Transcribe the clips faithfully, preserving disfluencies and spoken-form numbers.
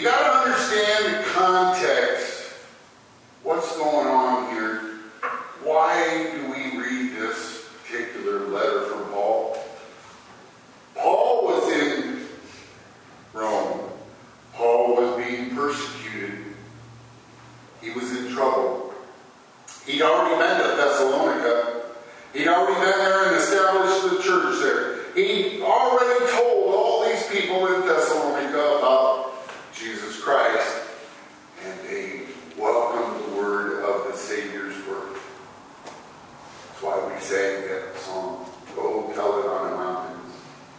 you got to understand the context. What's going on here? Why do we read this particular letter from Paul? Paul was in Rome. Paul was being persecuted. He was in trouble. He'd already been to Thessalonica. He'd already been there and established the church there. He'd already told all these people in Thessalonica about Jesus Christ. And they welcomed the word of the Savior's word. That's why we sang that song, "Go Tell It on the Mountains."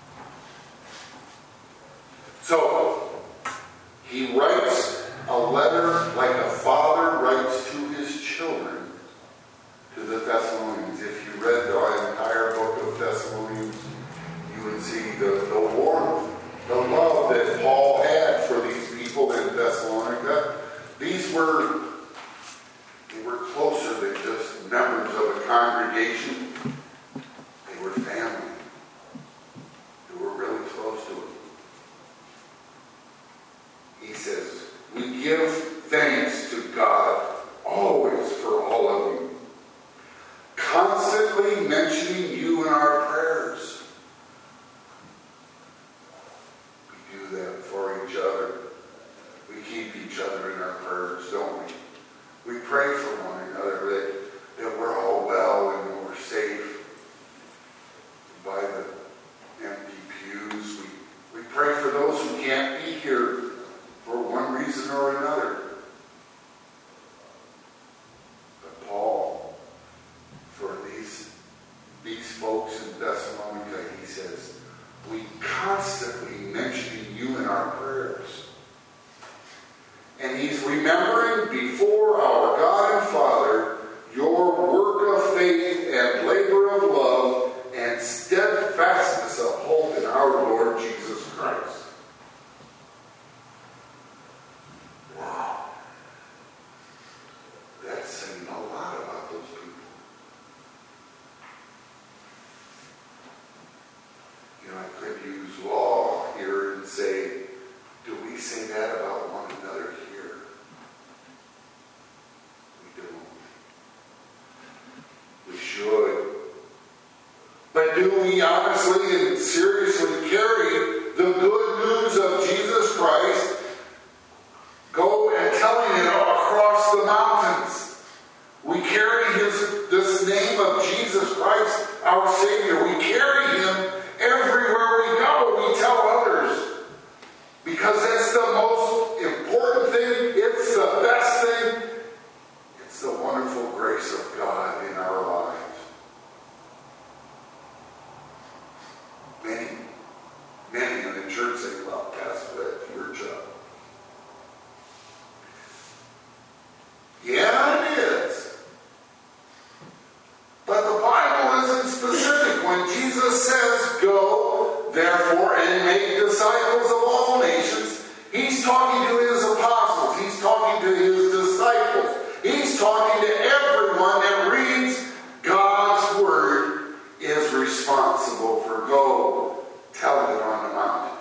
So, he writes a letter like a father writes to his children to the Thessalonians. If you read the entire book of Thessalonians, you would see the, the warmth, the love that Paul had for these people in Thessalonica. These were, they were closer than just members of a congregation. They were family. They were really close to it. He says, we give thanks to God always for all of you, constantly mentioning you in our prayers. We do that for each other. We keep each other in our prayers, don't we? We pray for one another that, that we're all well and we're safe by the empty pews. We, we pray for those who can't be here for one reason or another. But Paul, for these, these folks in Thessalonica, he says, we constantly mentioning you in our prayers. And he's remembering before our God and Father your work of faith and labor of love and steadfastness of hope in our Lord Jesus Christ. Wow. That's saying a lot about those people. You know, I could use law here and say, do we say that about one another here? We don't. We should. But do we honestly and seriously carry the good news of Jesus Christ? Go and telling it across the mountains. We carry his this name of Jesus Christ, our Savior. We carry him everywhere we go. We tell others. Because it's the most important thing. It's the best thing. It's the wonderful grace of God in our lives. Many, many in the church say, well, Pastor, that's your job. Yeah, it is. But the Bible isn't specific. When Jesus says, go, therefore, and make disciples of all nations, he's talking to his apostles. He's talking to his disciples. He's talking to everyone that reads God's word is responsible for go, tell it on the mountains.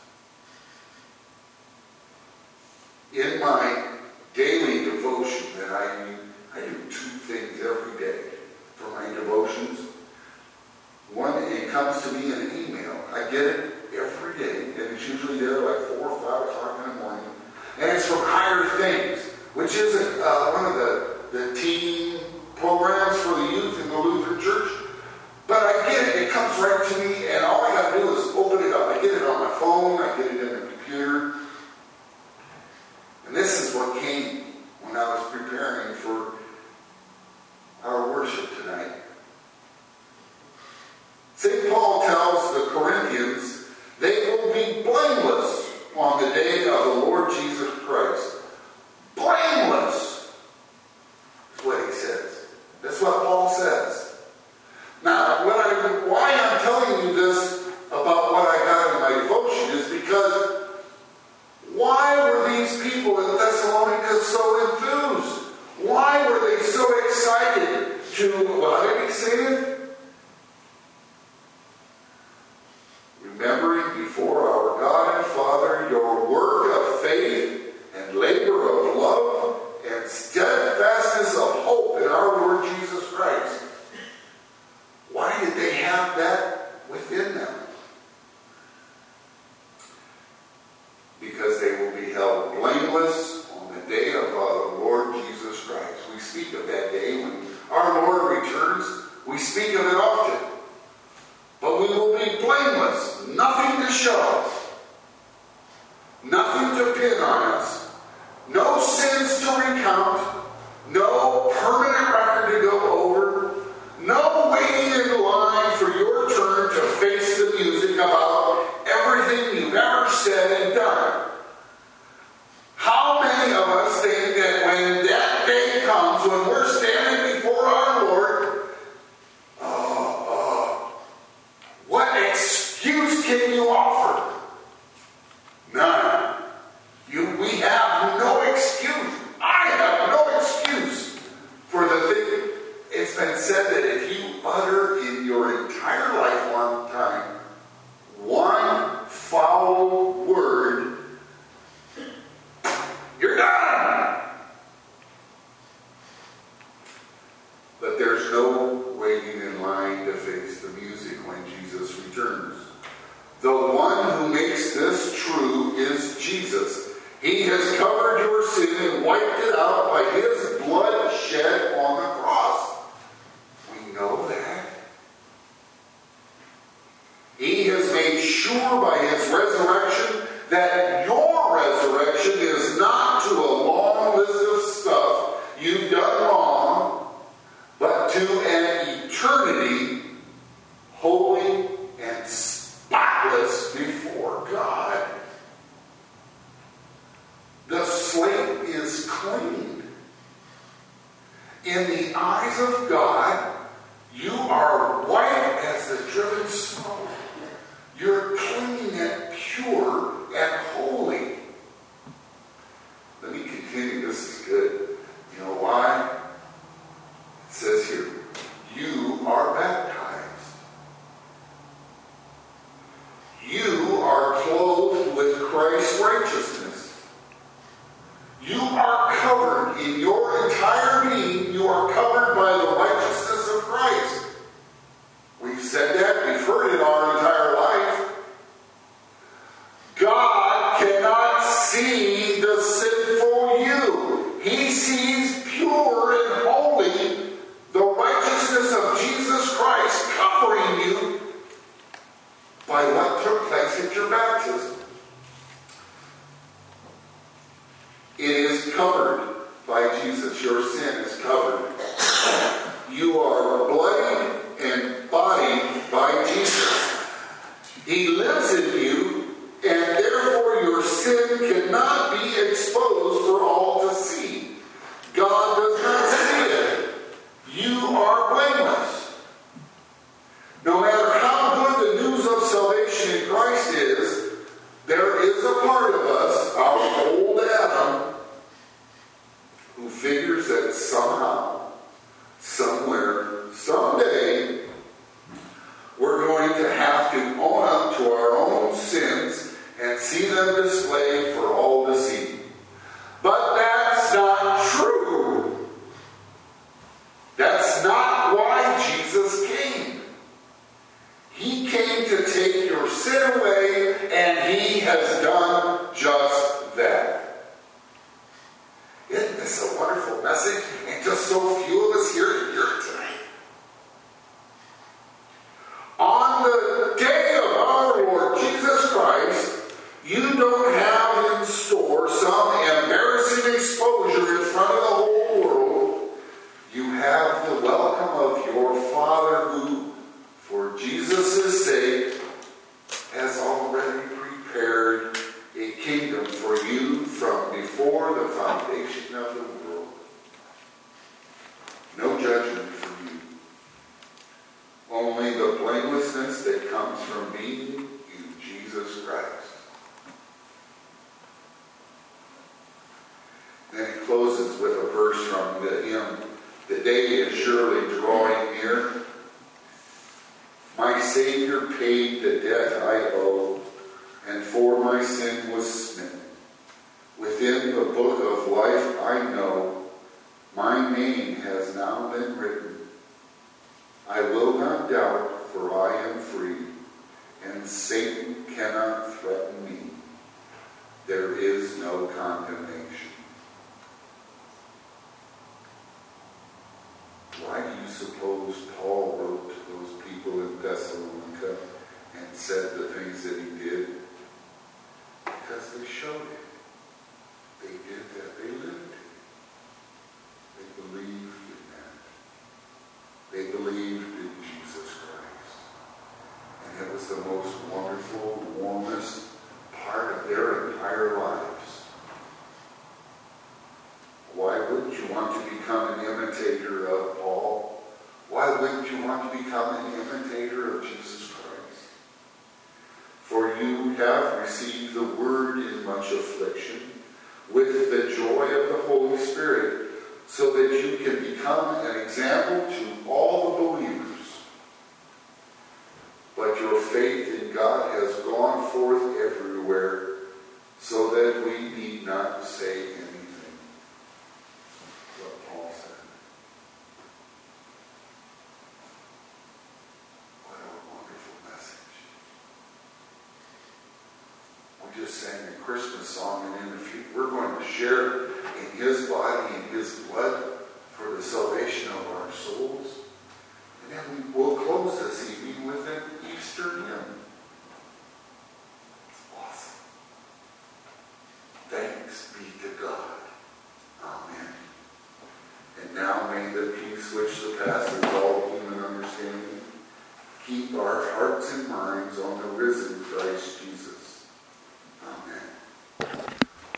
In my daily devotion that I do, I do two things every day for my devotions. One, it comes to me in an email. I get it every day, and it's usually there like four or five o'clock in the morning. And it's from Higher Things, which isn't uh, one of the, the teen programs for the youth in the Lutheran Church. But I get it. It comes right to me, and all I got to do is open it up. I get it on my phone. I get it in the computer. And this is what came when I was preparing for our worship tonight. Saint Paul tells the Corinthians they will be blameless on the day of the Lord Jesus Christ. Blameless is what he says. That's what Paul says. Now, what I, why I'm telling you this about what I got in my devotion is because why were these people in Thessalonica so enthused? Why were they so excited to, what did he say? Remembering before our God and Father your work of faith We speak of it often. But we will be blameless. Nothing to show. Nothing to pin on us. No sins to recount. No permanent record to go over. No waiting in line for your turn to face the music about everything you've ever said and done. How many of us think that when that day comes, when we're standing before our Lord, oh, oh, what excuse can you offer? None. You, we have no excuse. I have no excuse for the thing. It's been said that if you utter in your entire life one time one foul word, you're done. But there's no waiting in line to face the music when Jesus returns. The one who makes this true is Jesus. He has covered your sin and wiped it out by his blood shed on the cross. We know that. He has made sure by his resurrection that your resurrection is not to a long list of stuff you've done wrong, but to an eternity holy and spotless before God. The slate is clean. In the eyes of God, you are white as the driven snow. You're clean and pure and holy. Let me continue. This is good. You know why? It says here, you are baptized. You are clothed with Christ's righteousness. You are covered in your entire being. You are covered by the righteousness of Christ. We've said that. We've heard it our entire life. God cannot see the sinful you. He sees pure and holy the righteousness of Jesus Christ covering you by what took place at your baptism. It is covered by Jesus. Your sin is covered. You are bloodied and bodied by Jesus. He lives in you, and therefore your sin cannot be exposed for all to see. God does not see it. You are blameless. No matter how good the news of salvation in Christ is, there is a part of us, our old Adam, who figures that somehow, somewhere, someday, we're going to have to own up to our own sins and see them displayed for all to see. But that's not true. That's not why Jesus came. He came to take your sin away, and he has done just that. Isn't this a wonderful message? And just so few of us here to hear it tonight. On the day of our Lord Jesus Christ, you don't have in store some embarrassing exposure in front of the whole world. You have the welcome of your Father who, for Jesus' sake, has already prepared a kingdom for you from before the foundation of the world. No judgment for you. Only the blamelessness that comes from being in Jesus Christ. Then it closes with a verse from the hymn, "The day is surely drawing near. My Savior paid the debt I owe, and for my sin was smitten. Within the book of life I know, my name has now been written. I will not doubt, for I am free, and Satan cannot threaten me. There is no condemnation." Why do you suppose Paul wrote Why wouldn't you want to become an imitator of Jesus Christ? For you have received the word in much affliction, with the joy of the Holy Spirit, so that you can become an example to all the believers. But your faith in God has gone forth everywhere, so that we need not say anything. What Paul said. What a wonderful message. We just sang a Christmas song, and in a few, we're going to share in his body and his blood for the salvation of our souls. And then we will close this evening with an Easter hymn. It's awesome. Thanks be to God. Amen. And now may the peace which surpasses all human understanding keep our hearts and minds on the risen Christ Jesus.